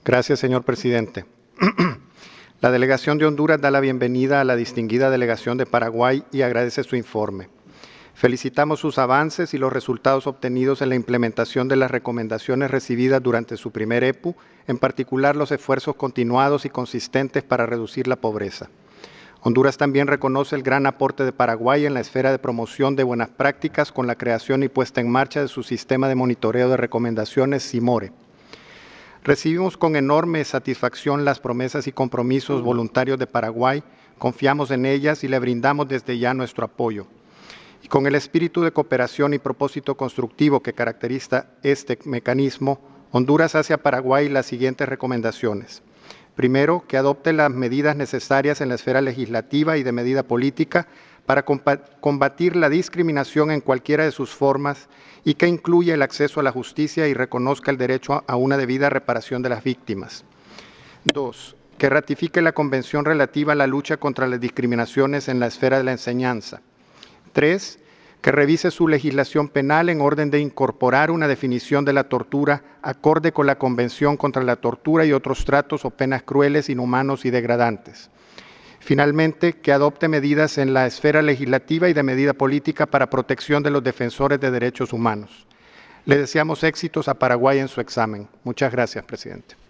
Gracias, señor presidente. La delegación de Honduras da la bienvenida a la distinguida delegación de Paraguay y agradece su informe. Felicitamos sus avances y los resultados obtenidos en la implementación de las recomendaciones recibidas durante su primer EPU, en particular los esfuerzos continuados y consistentes para reducir la pobreza. Honduras también reconoce el gran aporte de Paraguay en la esfera de promoción de buenas prácticas con la creación y puesta en marcha de su sistema de monitoreo de recomendaciones CIMORE. Recibimos con enorme satisfacción las promesas y compromisos voluntarios de Paraguay, confiamos en ellas y le brindamos desde ya nuestro apoyo. Y con el espíritu de cooperación y propósito constructivo que caracteriza este mecanismo, Honduras hace a Paraguay las siguientes recomendaciones. Primero, que adopte las medidas necesarias en la esfera legislativa y de medida política para combatir la discriminación en cualquiera de sus formas y que incluya el acceso a la justicia y reconozca el derecho a una debida reparación de las víctimas. Dos, que ratifique la Convención relativa a la lucha contra las discriminaciones en la esfera de la enseñanza. Tres, que revise su legislación penal en orden de incorporar una definición de la tortura acorde con la Convención contra la Tortura y otros tratos o penas crueles, inhumanos y degradantes. Finalmente, que adopte medidas en la esfera legislativa y de medida política para protección de los defensores de derechos humanos. Le deseamos éxitos a Paraguay en su examen. Muchas gracias, presidente.